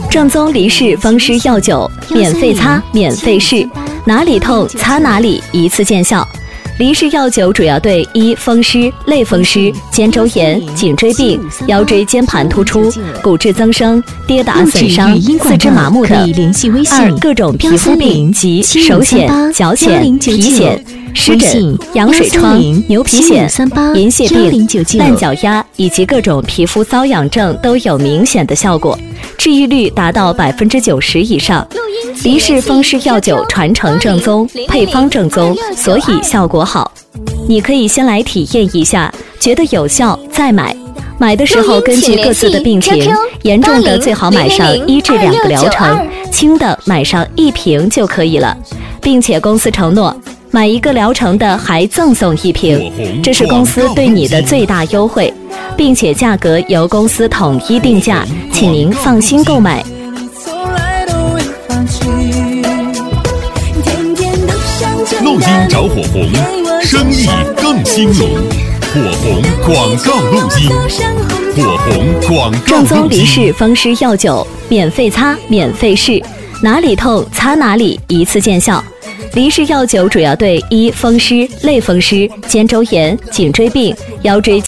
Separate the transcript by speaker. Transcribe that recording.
Speaker 1: 正宗离氏风湿药酒，免费擦，免费试，哪里痛擦哪里，一次见效。离氏药酒主要对风湿、类风湿、肩周炎、颈椎病、腰椎间盘突出、骨质增生、跌打损伤、四肢麻木等；二、各种皮肤病及手癣、脚癣、皮癣、湿疹、羊水疮、牛皮癣、银屑病、烂脚丫以及各种皮肤瘙痒症都有明显的效果，治愈率达到90%以上。离氏风湿药酒传承正宗，配方正宗，所以效果好。你可以先来体验一下，觉得有效再买。买的时候根据各自的病情，严重的最好买上1至2个疗程，轻的买上1瓶就可以了，并且公司承诺买1个疗程的还赠送1瓶，这是公司对你的最大优惠，并且价格由公司统一定价，请您放心购买。
Speaker 2: 录音找火红，生意更兴隆。火红广告录音，火红广告
Speaker 1: 正宗离氏风湿药酒，免费擦，免费试，哪里痛擦哪里，一次见效。离氏药酒主要对风湿、类风湿、肩周炎、颈椎病、腰椎